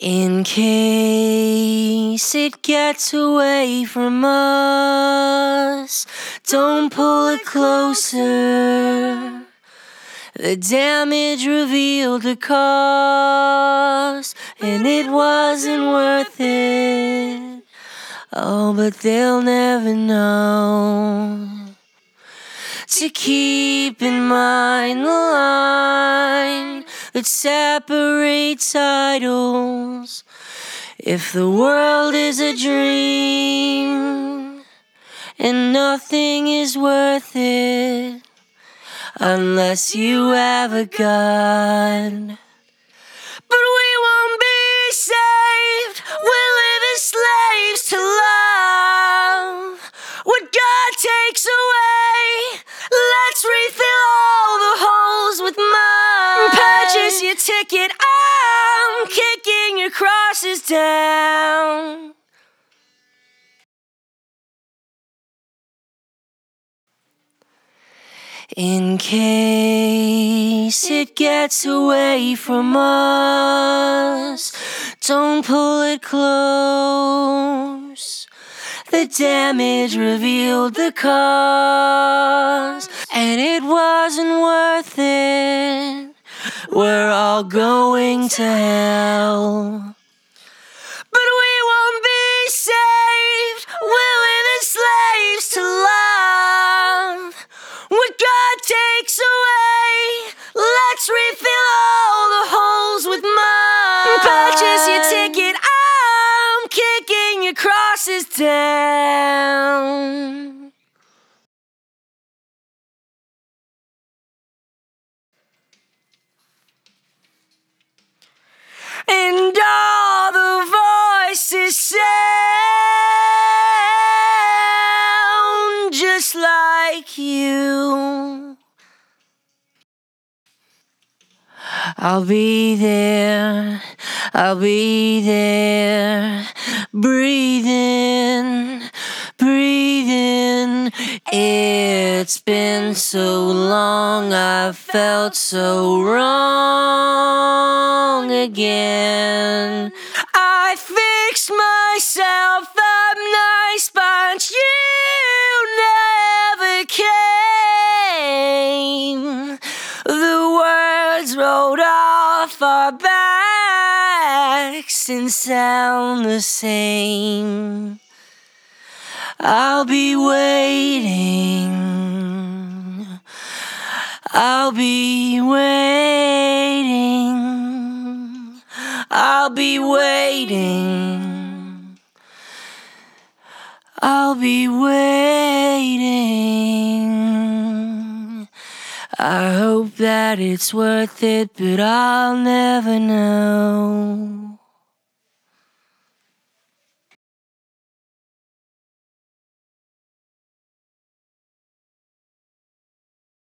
In case it gets away from us, don't pull it closer. The damage revealed the cause, and it wasn't worth it. Oh, but they'll never know. To keep in mind the line that separates idols. If the world is a dream and nothing is worth it unless you have a God. But we won't be saved. We'll live as slaves to love. What God takes away, let's refill all the holes with mud. Purchase your ticket, I'm kicking your crosses down. In case it gets away from us, don't pull it close. The damage revealed the cause, and it wasn't worth it. We're all going to hell. But we won't be saved. We'll live as slaves to love. What God takes away, let's refill all the holes with mud. Purchase your ticket, I'm kicking your crosses down. And all the voices sound just like you. I'll be there, breathing. It's been so long, I've felt so wrong again. I fixed myself up nice, but you never came. The words rolled off our backs and sound the same. I'll be waiting. I'll be waiting. I'll be waiting. I'll be waiting. I hope that it's worth it, but I'll never know.